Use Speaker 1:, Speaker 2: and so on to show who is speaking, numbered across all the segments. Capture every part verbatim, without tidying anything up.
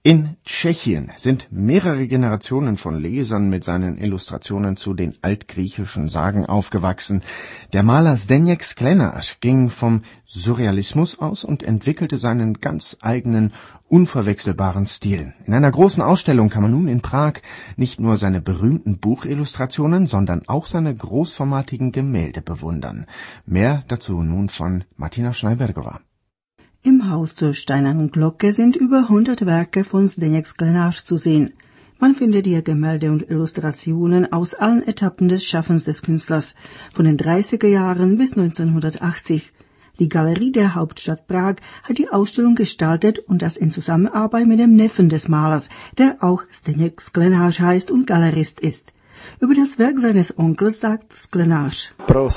Speaker 1: In Tschechien sind mehrere Generationen von Lesern mit seinen Illustrationen zu den altgriechischen Sagen aufgewachsen. Der Maler Zdeněk Sklenář ging vom Surrealismus aus und entwickelte seinen ganz eigenen, unverwechselbaren Stil. In einer großen Ausstellung kann man nun in Prag nicht nur seine berühmten Buchillustrationen, sondern auch seine großformatigen Gemälde bewundern. Mehr dazu nun von Martina Schneibergova.
Speaker 2: Im Haus zur Steinernen Glocke sind über hundert Werke von Zdeněk Sklenář zu sehen. Man findet hier Gemälde und Illustrationen aus allen Etappen des Schaffens des Künstlers, von den dreißiger Jahren bis neunzehnhundertachtzig. Die Galerie der Hauptstadt Prag hat die Ausstellung gestaltet und das in Zusammenarbeit mit dem Neffen des Malers, der auch Zdeněk Sklenář heißt und Galerist ist. Über das Werk seines Onkels sagt Sklenář.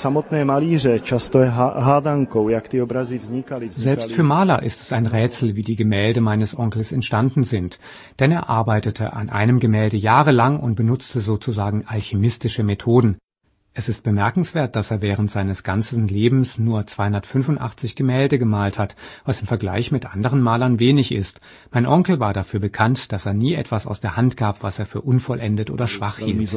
Speaker 3: Selbst für Maler ist es ein Rätsel, wie die Gemälde meines Onkels entstanden sind, denn er arbeitete an einem Gemälde jahrelang und benutzte sozusagen alchemistische Methoden. Es ist bemerkenswert, dass er während seines ganzen Lebens nur zweihundertfünfundachtzig Gemälde gemalt hat, was im Vergleich mit anderen Malern wenig ist. Mein Onkel war dafür bekannt, dass er nie etwas aus der Hand gab, was er für unvollendet oder schwach hielt.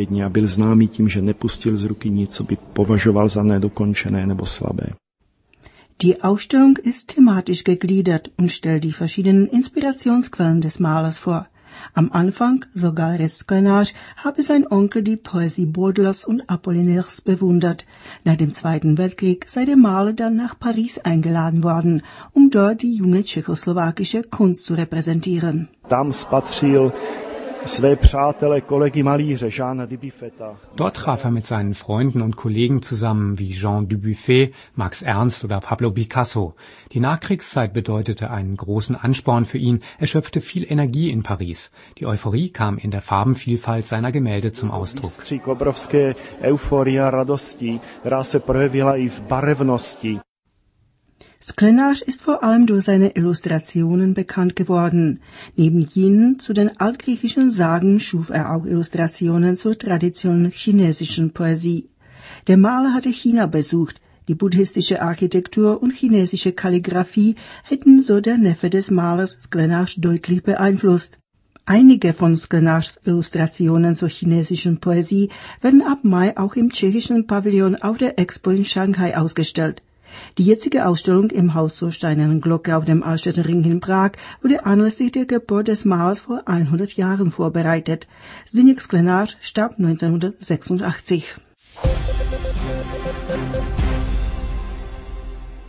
Speaker 2: Die Ausstellung ist thematisch gegliedert und stellt die verschiedenen Inspirationsquellen des Malers vor. Am Anfang, so Galerist Sklenář, habe sein Onkel die Poesie Baudelaires und Apollinaires bewundert. Nach dem Zweiten Weltkrieg sei der Maler dann nach Paris eingeladen worden, um dort die junge tschechoslowakische Kunst zu repräsentieren.
Speaker 4: Tam spatřil své přátele, kolegy malíře, Jeana Dubuffeta.
Speaker 3: Dort traf er mit seinen Freunden und Kollegen zusammen wie Jean Dubuffet, Max Ernst oder Pablo Picasso. Die Nachkriegszeit bedeutete einen großen Ansporn für ihn. Er schöpfte viel Energie in Paris. Die Euphorie kam in der Farbenvielfalt seiner Gemälde zum Ausdruck.
Speaker 4: Obrovské euforia radosti, která se projevila i v barevnosti.
Speaker 2: Sklenář ist vor allem durch seine Illustrationen bekannt geworden. Neben jenen zu den altgriechischen Sagen schuf er auch Illustrationen zur traditionellen chinesischen Poesie. Der Maler hatte China besucht. Die buddhistische Architektur und chinesische Kalligraphie hätten so der Neffe des Malers Sklenář deutlich beeinflusst. Einige von Sklenářs Illustrationen zur chinesischen Poesie werden ab Mai auch im tschechischen Pavillon auf der Expo in Shanghai ausgestellt. Die jetzige Ausstellung im Haus zur Steinernen Glocke auf dem Altstädter Ring in Prag wurde anlässlich der Geburt des Malers vor hundert Jahren vorbereitet. Zdeněk Sklenář starb neunzehnhundertsechsundachtzig.